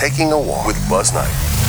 Taking a Walk with Buzz Knight.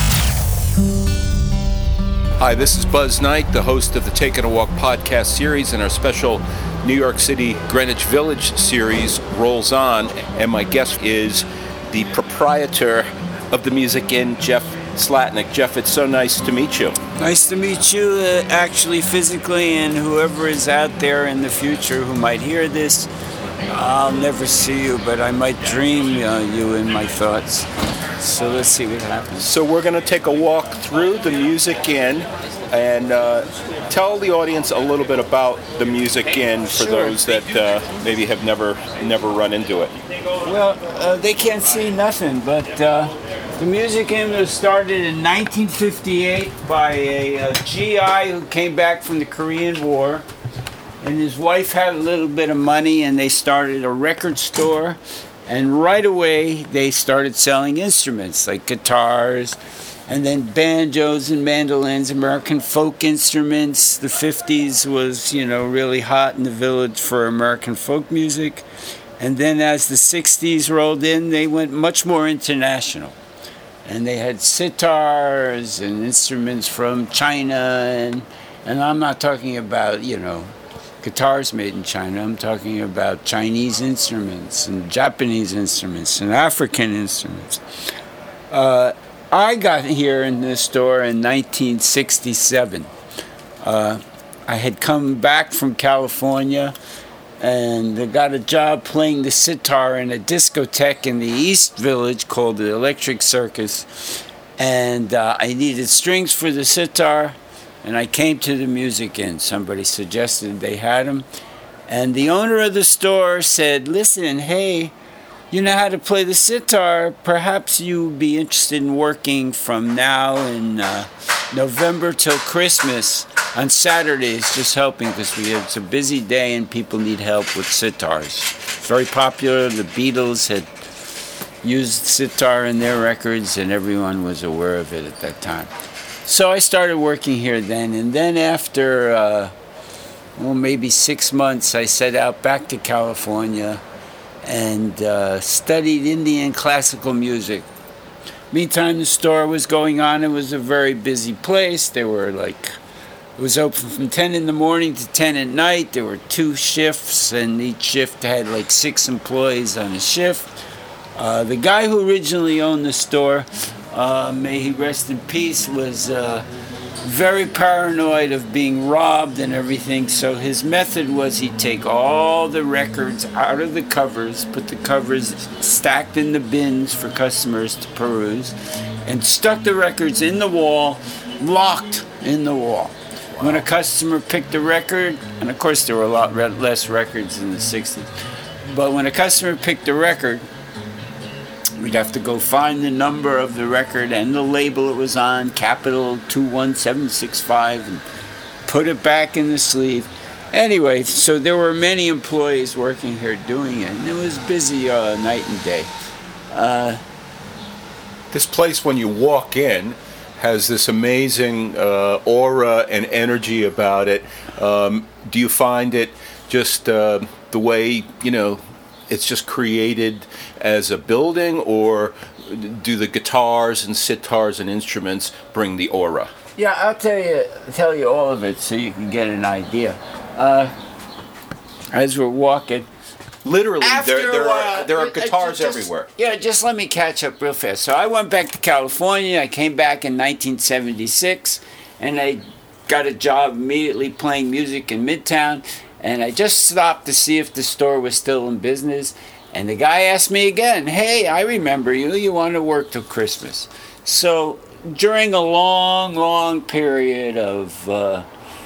Hi, this is Buzz Knight, the host of the Taking a Walk podcast series, and our special New York City Greenwich Village series rolls on, and my guest is the proprietor of the Music Inn, Jeff Slatnick. Jeff, it's so nice to meet you. Nice to meet you, actually physically, and whoever is out there in the future who might hear this. I'll never see you, but I might dream you in my thoughts. So let's see what happens. So we're going to take a walk through the Music Inn and tell the audience a little bit about the Music Inn for those that maybe have never run into it. Well, they can't see nothing, but the Music Inn was started in 1958 by a GI who came back from the Korean War. And his wife had a little bit of money, and they started a record store. And right away, they started selling instruments like guitars, and then banjos and mandolins, American folk instruments. The 50s was, really hot in the village for American folk music. And then as the 60s rolled in, they went much more international. And they had sitars and instruments from China, and I'm not talking about, guitars made in China. I'm talking about Chinese instruments and Japanese instruments and African instruments. I got here in this store in 1967. I had come back from California and I got a job playing the sitar in a discotheque in the East Village called the Electric Circus. And I needed strings for the sitar. And I came to the Music Inn. Somebody suggested they had them. And the owner of the store said, listen, hey, you know how to play the sitar. Perhaps you'd be interested in working from now in November till Christmas on Saturdays, just helping, because it's a busy day and people need help with sitars. Very popular. The Beatles had used sitar in their records, and everyone was aware of it at that time. So I started working here then, and then after, maybe 6 months, I set out back to California and studied Indian classical music. Meantime, the store was going on. It was a very busy place. It was open from 10 in the morning to 10 at night. There were 2 shifts, and each shift had 6 employees on a shift. The guy who originally owned the store, may he rest in peace, was very paranoid of being robbed and everything. So his method was he'd take all the records out of the covers, put the covers stacked in the bins for customers to peruse, and stuck the records in the wall, locked in the wall. When a customer picked a record, and of course there were a lot less records in the 60s, but when a customer picked a record, we'd have to go find the number of the record and the label it was on, capital 21765, and put it back in the sleeve. Anyway, so there were many employees working here doing it, and it was busy night and day. This place, when you walk in, has this amazing aura and energy about it. Do you find it just the way, it's just created as a building, or do the guitars and sitars and instruments bring the aura? Yeah, I'll tell you all of it so you can get an idea. As we're walking, literally, there are guitars everywhere. Yeah, just let me catch up real fast. So I went back to California. I came back in 1976, and I got a job immediately playing music in Midtown. And I just stopped to see if the store was still in business. And the guy asked me again, hey, I remember you. You want to work till Christmas. So during a long, long period of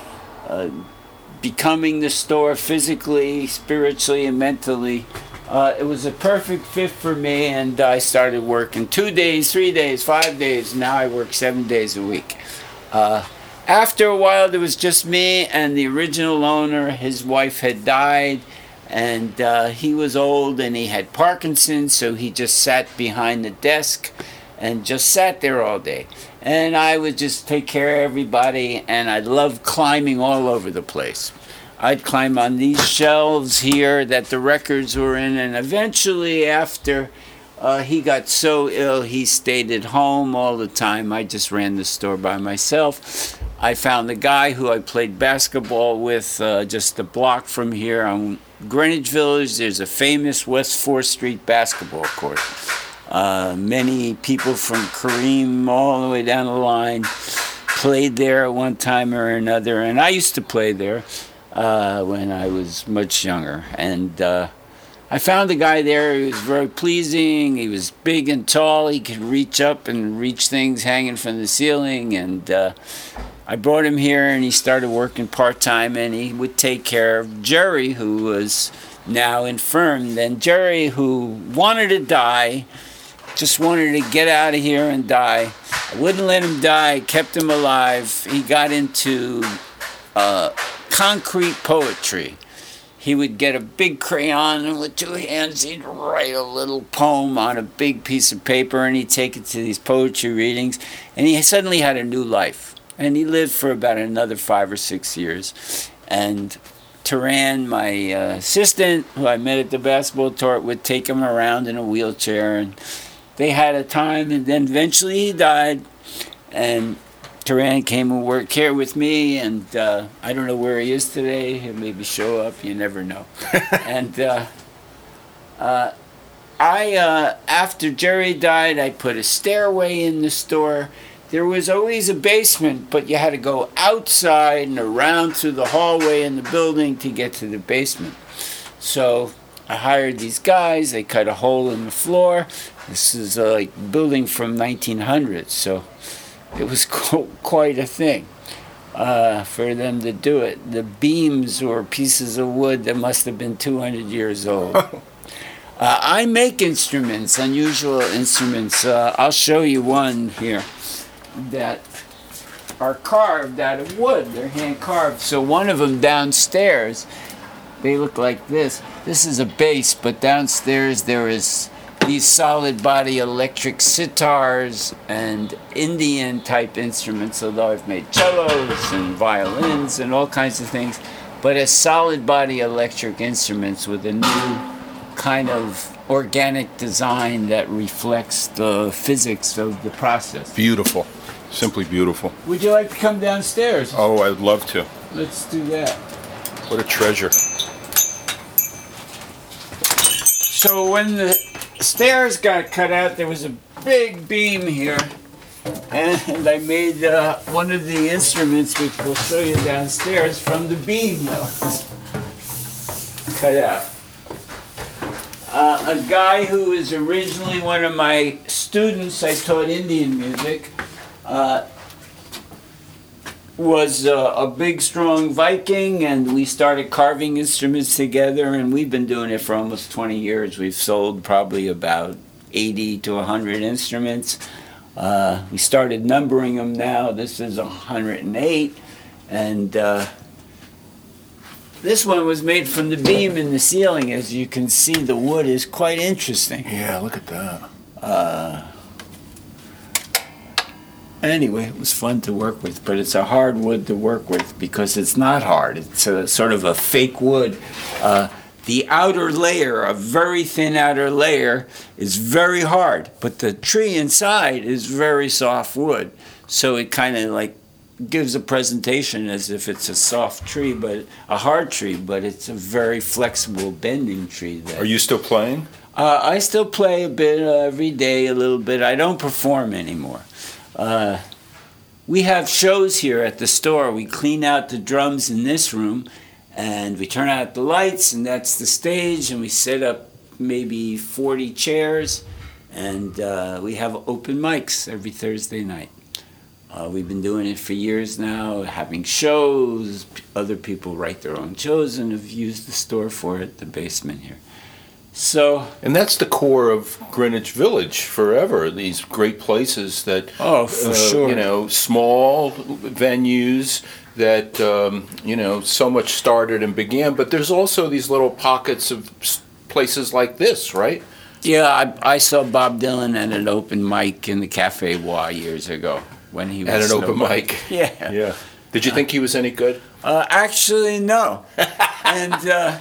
becoming the store physically, spiritually, and mentally, it was a perfect fit for me. And I started working 2 days, 3 days, 5 days. Now I work 7 days a week. After a while, there was just me and the original owner. His wife had died, and he was old, and he had Parkinson's, so he just sat behind the desk and just sat there all day. And I would just take care of everybody, and I loved climbing all over the place. I'd climb on these shelves here that the records were in, and eventually, after He got so ill, he stayed at home all the time. I just ran the store by myself. I found the guy who I played basketball with just a block from here on Greenwich Village. There's a famous West 4th Street basketball court. Many people from Kareem all the way down the line played there at one time or another, and I used to play there when I was much younger. And I found a guy there who was very pleasing. He was big and tall. He could reach up and reach things hanging from the ceiling. And I brought him here, and he started working part-time, and he would take care of Jerry, who was now infirm. And Jerry, who wanted to die, just wanted to get out of here and die. I wouldn't let him die, kept him alive. He got into concrete poetry. He would get a big crayon, and with two hands he'd write a little poem on a big piece of paper, and he'd take it to these poetry readings, and he suddenly had a new life. And he lived for about another 5 or 6 years. And Turan, my assistant, who I met at the basketball court, would take him around in a wheelchair, and they had a time, and then eventually he died, and Turan came and worked here with me, and I don't know where he is today. He'll maybe show up. You never know. And after Jerry died, I put a stairway in the store. There was always a basement, but you had to go outside and around through the hallway in the building to get to the basement. So I hired these guys. They cut a hole in the floor. This is like building from 1900, so it was quite a thing for them to do it. The beams were pieces of wood that must have been 200 years old. I make instruments, unusual instruments. I'll show you one here that are carved out of wood. They're hand carved. So one of them downstairs, they look like this. This is a bass, but downstairs there is these solid body electric sitars and Indian type instruments, although I've made cellos and violins and all kinds of things, but as solid body electric instruments with a new kind of organic design that reflects the physics of the process. Beautiful. Simply beautiful. Would you like to come downstairs? Oh, I'd love to. Let's do that. What a treasure. So when the stairs got cut out, there was a big beam here, and I made one of the instruments, which we'll show you downstairs, from the beam that was cut out. A guy who was originally one of my students, I taught Indian music, was a big, strong Viking, and we started carving instruments together, and we've been doing it for almost 20 years. We've sold probably about 80 to 100 instruments. We started numbering them now. This is 108, and this one was made from the beam in the ceiling. As you can see, the wood is quite interesting. Yeah, look at that. Anyway, it was fun to work with, but it's a hard wood to work with because it's not hard. It's a sort of a fake wood. The outer layer, a very thin outer layer, is very hard, but the tree inside is very soft wood. So it kind of like gives a presentation as if it's a soft tree, but a hard tree, but it's a very flexible, bending tree. Are you still playing? I still play a bit every day, a little bit. I don't perform anymore. We have shows here at the store. We clean out the drums in this room, and we turn out the lights, and that's the stage, and we set up maybe 40 chairs, and we have open mics every Thursday night. We've been doing it for years now, having shows. Other people write their own shows and have used the store for it, the basement here. So, and that's the core of Greenwich Village forever. These great places that, for sure, you know, small venues that, you know, so much started and began. But there's also these little pockets of places like this, right? Yeah, I saw Bob Dylan at an open mic in the Cafe Bois years ago when he was at an open mic. Yeah. Did you think he was any good? Actually, no. And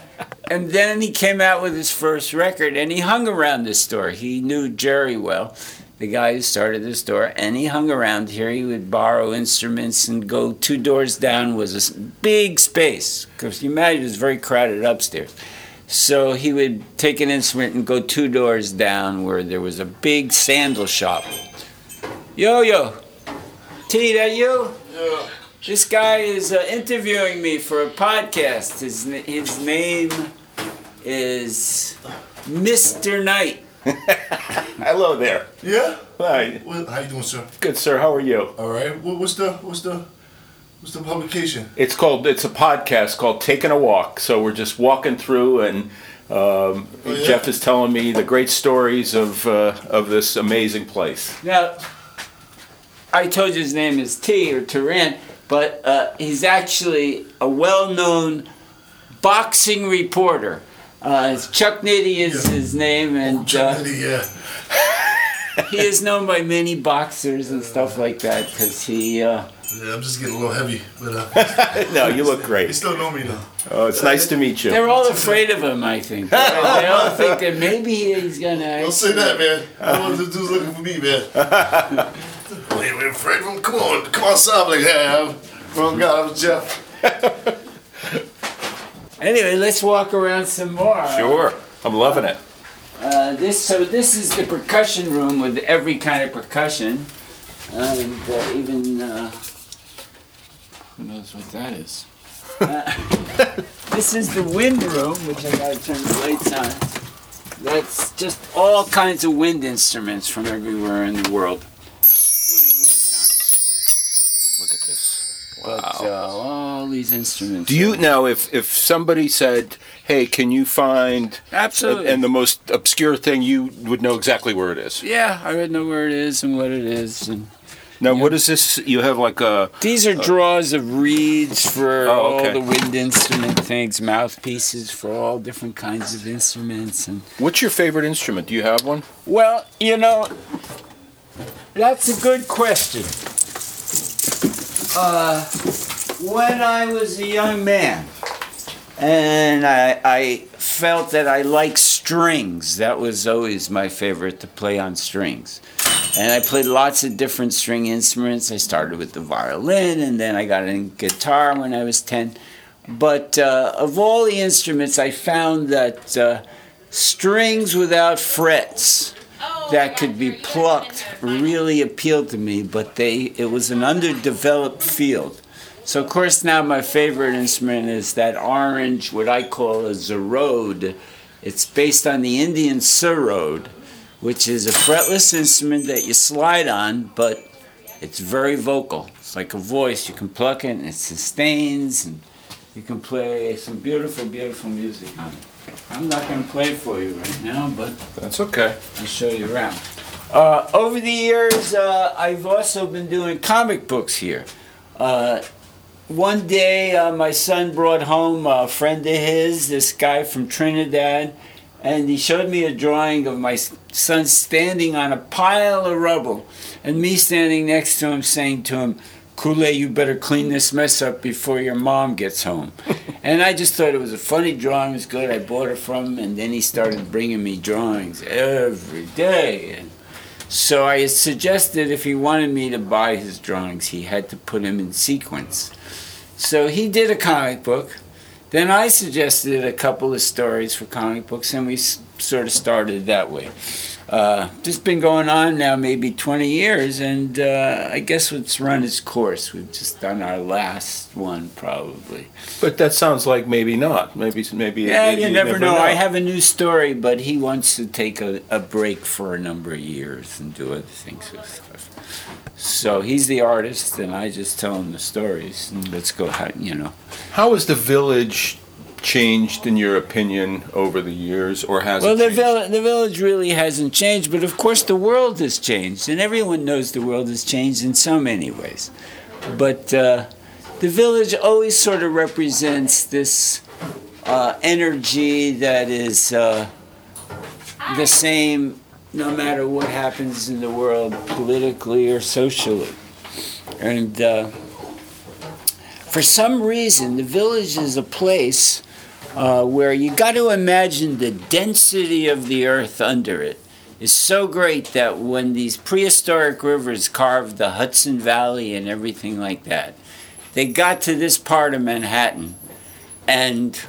And then he came out with his first record, and he hung around this store. He knew Jerry well, the guy who started the store, and he hung around here. He would borrow instruments and go 2 doors down was a big space, because you imagine it was very crowded upstairs. So he would take an instrument and go 2 doors down where there was a big sandal shop. Yo, T, that you? Yeah. This guy is interviewing me for a podcast. His name is Mr. Knight. Hello there. Yeah. Hi. Well, how you doing, sir? Good, sir. How are you? All right. What's the publication? It's a podcast called Taking a Walk. So we're just walking through, and yeah? Jeff is telling me the great stories of this amazing place. Now, I told you his name is T, or Turan, but he's actually a well-known boxing reporter. Chuck Nitty is his name, and Chuck Nitty, yeah. he is known by many boxers and stuff like that, because he... Yeah, I'm just getting a little heavy, but No, you look they great. still know me though. Oh, it's nice to meet you. They're all afraid of him, I think. They all think that maybe he's gonna... Don't say that, man. I don't know if this dude's looking for me, man. Wait, we're afraid of him? Come on, stop like that. Oh God, I was Jeff. Anyway, let's walk around some more. Sure. I'm loving it. This is the percussion room with every kind of percussion, and even who knows what that is. This is the wind room, which I gotta turn the lights on. That's just all kinds of wind instruments from everywhere in the world. Look at this. But all these instruments. Do you now, if somebody said, "Hey, can you find?" Absolutely. And the most obscure thing, you would know exactly where it is. Yeah, I would know where it is and what it is. And Now, what is this? You have like a. these are draws of reeds for Oh, okay. all the wind instrument things, mouthpieces for all different kinds of instruments, and What's your favorite instrument? Do you have one? well, that's a good question. When I was a young man, and I felt that I liked strings. That was always my favorite, to play on strings. And I played lots of different string instruments. I started with the violin, and then I got in guitar when I was 10. But of all the instruments, I found that strings without frets that could be plucked really appealed to me, but it was an underdeveloped field. So of course now my favorite instrument is that orange, what I call a zarode. It's based on the Indian sarod, which is a fretless instrument that you slide on, but it's very vocal. It's like a voice. You can pluck it and it sustains, and you can play some beautiful, beautiful music on it. I'm not going to play it for you right now, but That's okay. I'll show you around. Over the years, I've also been doing comic books here. One day, my son brought home a friend of his, this guy from Trinidad, and he showed me a drawing of my son standing on a pile of rubble, and me standing next to him saying to him, "Kool-Aid, you better clean this mess up before your mom gets home." And I just thought it was a funny drawing, it was good, I bought it from him, and then he started bringing me drawings every day. And so I suggested if he wanted me to buy his drawings, he had to put them in sequence. So he did a comic book. Then I suggested a couple of stories for comic books, and we sort of started that way. This has been going on now maybe 20 years, and I guess it's run its course. We've just done our last one, probably. But that sounds like maybe not. Maybe. Yeah, you never know. I have a new story, but he wants to take a break for a number of years and do other things with stuff. So he's the artist, and I just tell him the stories, and let's go, How has the village changed, in your opinion, over the years, or has Well, it changed? the village really hasn't changed, but of course the world has changed, and everyone knows the world has changed in so many ways. But the village always sort of represents this energy that is the same no matter what happens in the world, politically or socially. And for some reason, the village is a place where you got to imagine the density of the earth under it is so great that when these prehistoric rivers carved the Hudson Valley and everything like that, they got to this part of Manhattan and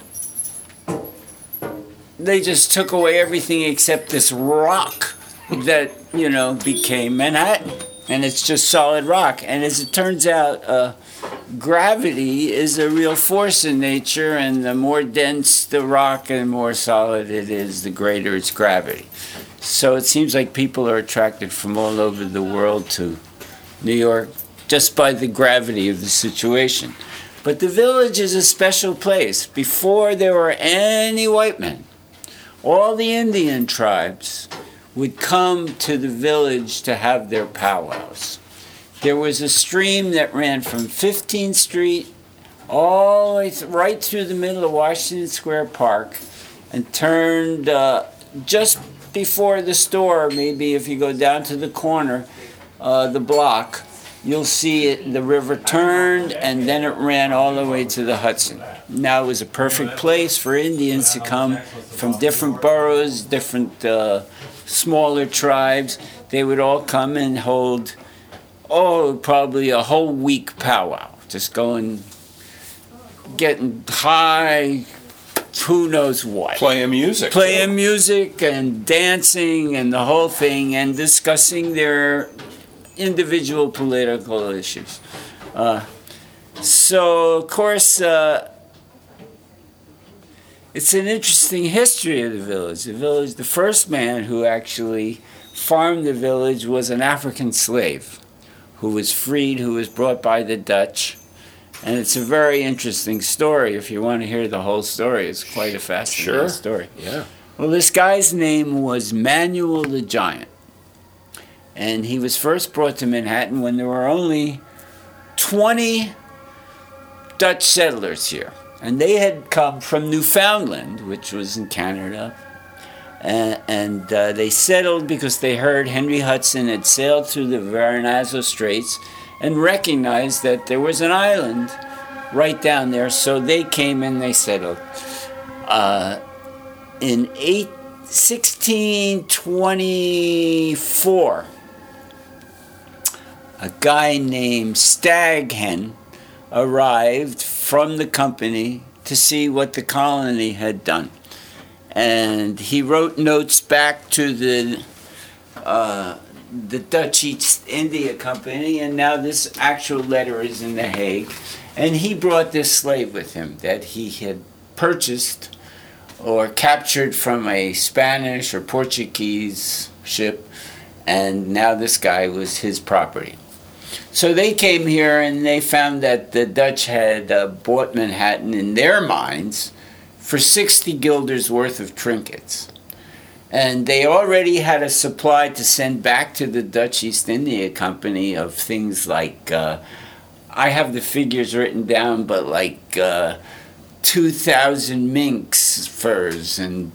they just took away everything except this rock that, became Manhattan. And it's just solid rock. And as it turns out, gravity is a real force in nature, and the more dense the rock and more solid it is, the greater its gravity. So it seems like people are attracted from all over the world to New York just by the gravity of the situation. But the Village is a special place. Before there were any white men, all the Indian tribes would come to the Village to have their powwows. There was a stream that ran from 15th Street all the way right through the middle of Washington Square Park and turned just before the store. Maybe if you go down to the corner, the block, you'll see it, the river turned, and then it ran all the way to the Hudson. Now it was a perfect place for Indians to come from different boroughs, different smaller tribes. They would all come and hold, probably a whole week powwow. Just going, getting high, who knows what. Playing music. Playing music and dancing and the whole thing, and discussing their individual political issues. So, of course, it's an interesting history of the Village. The first man who actually farmed the Village was an African slave who was freed, who was brought by the Dutch. And it's a very interesting story. If you want to hear the whole story, it's quite a fascinating story. Yeah. Well, this guy's name was Manuel the Giant. And he was first brought to Manhattan when there were only 20 Dutch settlers here. And they had come from Newfoundland, which was in Canada. And they settled because they heard Henry Hudson had sailed through the Verrazano Straits and recognized that there was an island right down there. So they came and they settled. In 1624, a guy named Staghen arrived from the company to see what the colony had done. And he wrote notes back to the Dutch East India Company, and now this actual letter is in The Hague. And he brought this slave with him that he had purchased or captured from a Spanish or Portuguese ship, and now this guy was his property. So they came here and they found that the Dutch had bought Manhattan in their minds for 60 guilders worth of trinkets. And they already had a supply to send back to the Dutch East India Company of things like, I have the figures written down, but like 2,000 minks furs and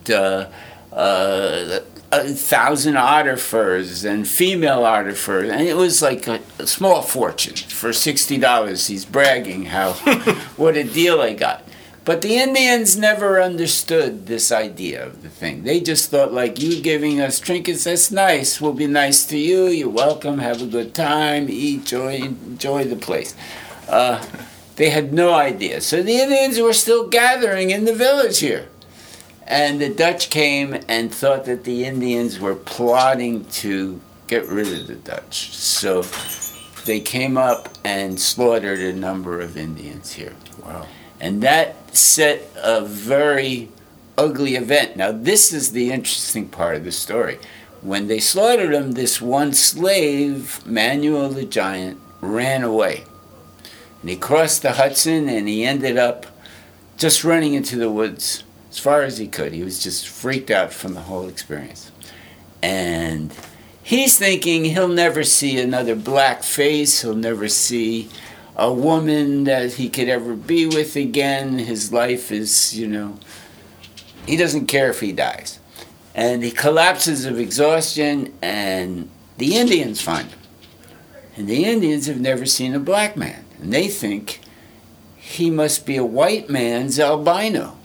1,000 otter furs and female otter furs, and it was like a small fortune for $60. He's bragging how what a deal I got. But the Indians never understood this idea of the thing. They just thought, like, you giving us trinkets, that's nice. We'll be nice to you. You're welcome. Have a good time. Eat, enjoy the place. They had no idea. So the Indians were still gathering in the Village here. And the Dutch came and thought that the Indians were plotting to get rid of the Dutch. So they came up and slaughtered a number of Indians here. Wow. And that set a very ugly event. Now, this is the interesting part of the story. When they slaughtered them, this one slave, Manuel the Giant, ran away. And he crossed the Hudson, and he ended up just running into the woods as far as he could. He was just freaked out from the whole experience. And he's thinking he'll never see another black face. He'll never see a woman that he could ever be with again. His life is, he doesn't care if he dies. And he collapses of exhaustion, and the Indians find him. And the Indians have never seen a black man. And they think he must be a white man's albino.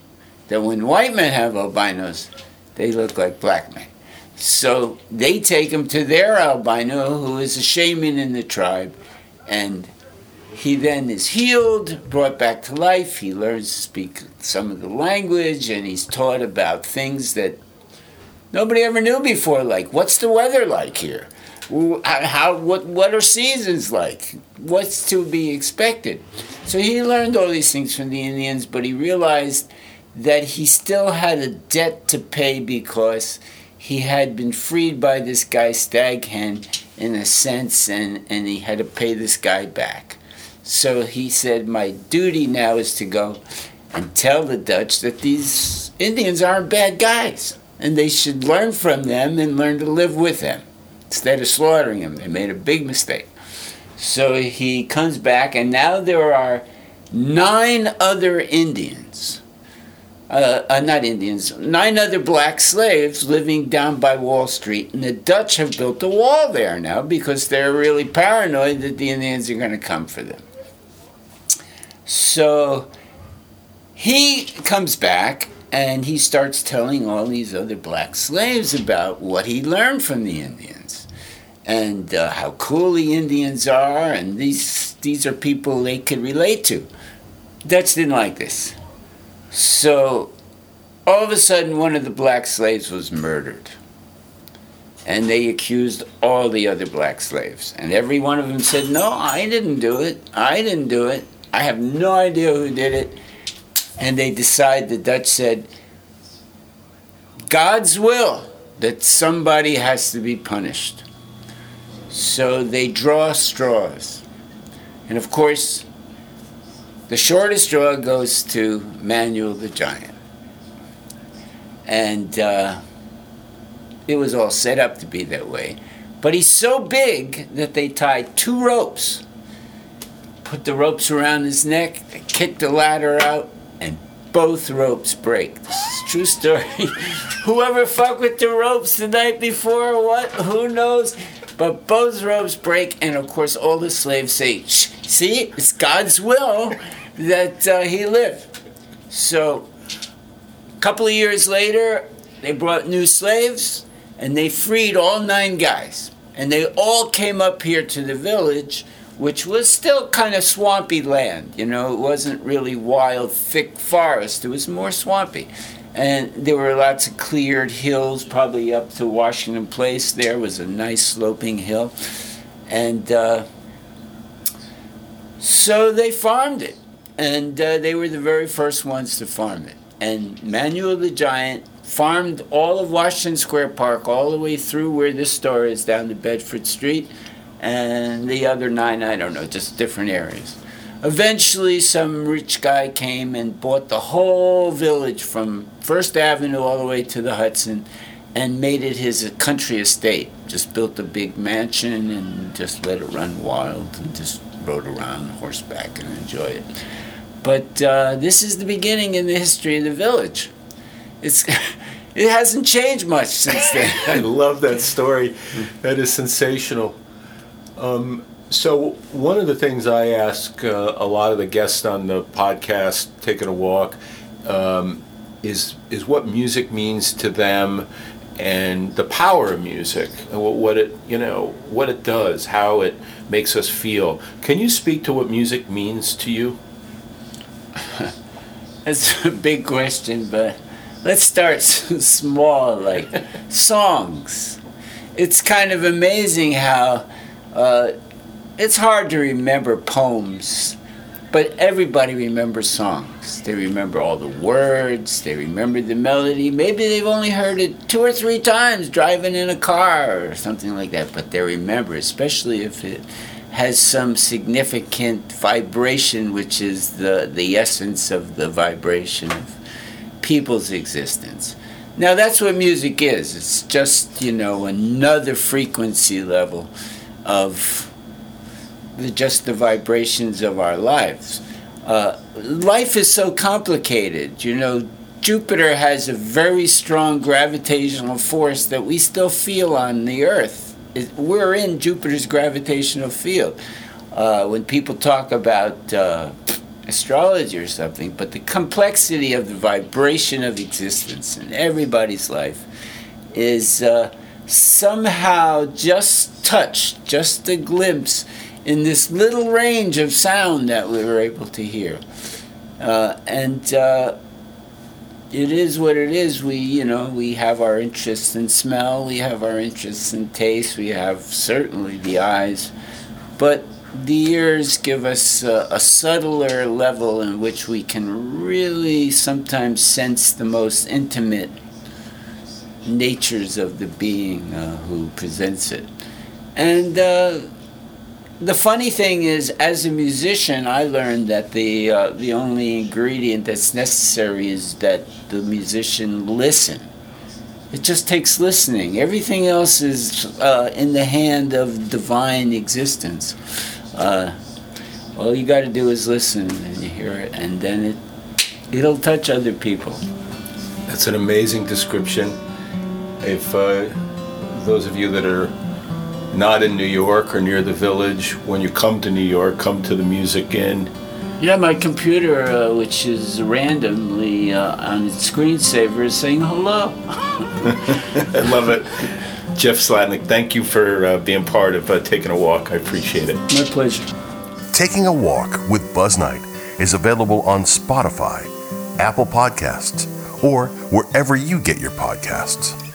that when white men have albinos, they look like black men. So they take him to their albino, who is a shaman in the tribe, and he then is healed, brought back to life. He learns to speak some of the language, and he's taught about things that nobody ever knew before, like what's the weather like here? What are seasons like? What's to be expected? So he learned all these things from the Indians, but he realized that he still had a debt to pay because he had been freed by this guy Staghan in a sense, and he had to pay this guy back. So he said, my duty now is to go and tell the Dutch that these Indians aren't bad guys, and they should learn from them and learn to live with them instead of slaughtering them. They made a big mistake. So he comes back, and now there are 9 other Indians. Not Indians, 9 other black slaves living down by Wall Street. And the Dutch have built a wall there now because they're really paranoid that the Indians are going to come for them. So he comes back and he starts telling all these other black slaves about what he learned from the Indians and how cool the Indians are, and these are people they could relate to. Dutch didn't like this. So all of a sudden, one of the black slaves was murdered. And they accused all the other black slaves. And every one of them said, no, I didn't do it. I didn't do it. I have no idea who did it. And they decide, the Dutch said, God's will, that somebody has to be punished. So they draw straws. And of course, the shortest straw goes to Manuel the Giant. And it was all set up to be that way. But he's so big that they tied 2 ropes, put the ropes around his neck, they kick the ladder out, and both ropes break. This is a true story. Whoever fucked with the ropes the night before or what, who knows? But both ropes break, and of course all the slaves say, see, it's God's will that he lived. So a couple of years later, they brought new slaves, and they freed all 9 guys. And they all came up here to the village, which was still kind of swampy land. You know, it wasn't really wild, thick forest. It was more swampy. And there were lots of cleared hills, probably up to Washington Place. There was a nice sloping hill. And so they farmed it. And they were the very first ones to farm it. And Manuel the Giant farmed all of Washington Square Park, all the way through where this store is, down to Bedford Street. And the other 9, I don't know, just different areas. Eventually, some rich guy came and bought the whole village from First Avenue all the way to the Hudson and made it his country estate. Just built a big mansion and just let it run wild and just rode around horseback and enjoy it. But this is the beginning in the history of the village. It hasn't changed much since then. I love that story. That is sensational. So one of the things I ask a lot of the guests on the podcast, Taking a Walk, is what music means to them and the power of music, what it does, how it makes us feel. Can you speak to what music means to you? That's a big question, but let's start small, like songs. It's kind of amazing how it's hard to remember poems, but everybody remembers songs. They remember all the words, they remember the melody. Maybe they've only heard it 2 or 3 times driving in a car or something like that, but they remember, especially if it has some significant vibration, which is the essence of the vibration of people's existence. Now that's what music is. It's just, another frequency level of just the vibrations of our lives. Life is so complicated. Jupiter has a very strong gravitational force that we still feel on the Earth. We're in Jupiter's gravitational field. When people talk about astrology or something, but the complexity of the vibration of existence in everybody's life is somehow just touched, just a glimpse in this little range of sound that we were able to hear. It is what it is. We have our interests in smell, we have our interests in taste, we have certainly the eyes, but the ears give us a subtler level in which we can really sometimes sense the most intimate natures of the being who presents it. And the funny thing is, as a musician, I learned that the only ingredient that's necessary is that the musician listen. It just takes listening. Everything else is in the hand of divine existence. All you got to do is listen, and you hear it, and then it'll touch other people. That's an amazing description. If those of you that are not in New York or near the Village, when you come to New York, come to the Music Inn. Yeah, my computer, which is randomly on its screensaver, is saying hello. I love it. Jeff Slatnick, thank you for being part of Taking a Walk. I appreciate it. My pleasure. Taking a Walk with Buzz Knight is available on Spotify, Apple Podcasts, or wherever you get your podcasts.